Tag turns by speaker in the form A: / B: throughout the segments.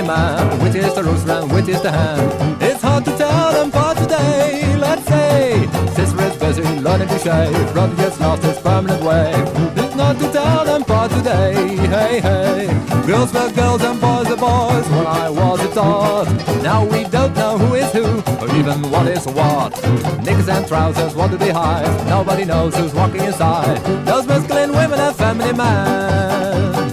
A: man? Which is the rooster and which is the hen? It's hard to tell them apart today. Let's say sister is busy learning to shave, brother just lost his permanent wave. It's not to tell them apart today. Hey, hey. Girls were girls and boys were boys when I was a tot. Now we don't know who is who or even what is what. Knickers and trousers, what do they hide? Nobody knows who's walking inside. Those masculine women and feminine men.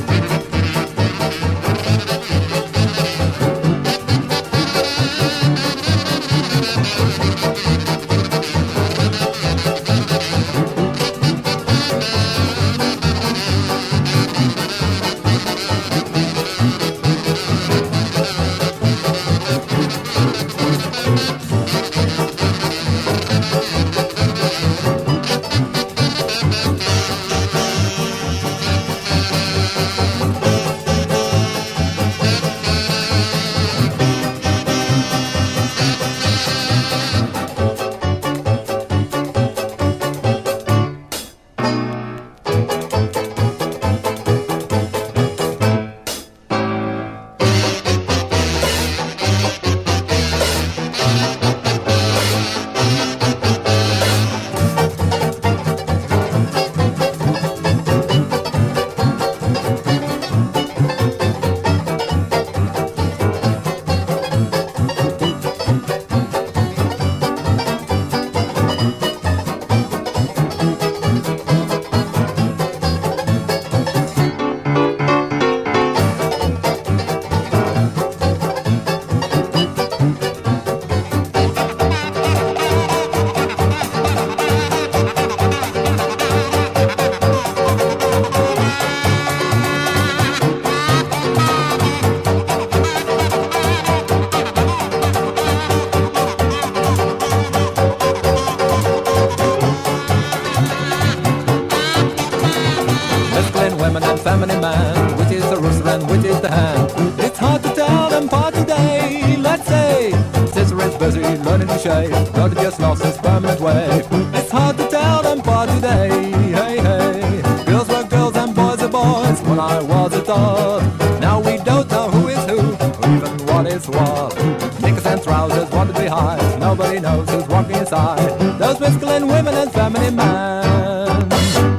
A: Women and feminine man, which is the rooster and which is the hen? It's hard to tell them apart today. Let's say sister is busy learning to shave, brother just lost his permanent wave. It's hard to tell them apart today. Hey, hey. Girls were girls and boys were boys when I was a tot. Now we don't know who is who or even what is what. Knickers and trousers, what do they hide? Nobody knows who's walking inside. Those masculine women and feminine men.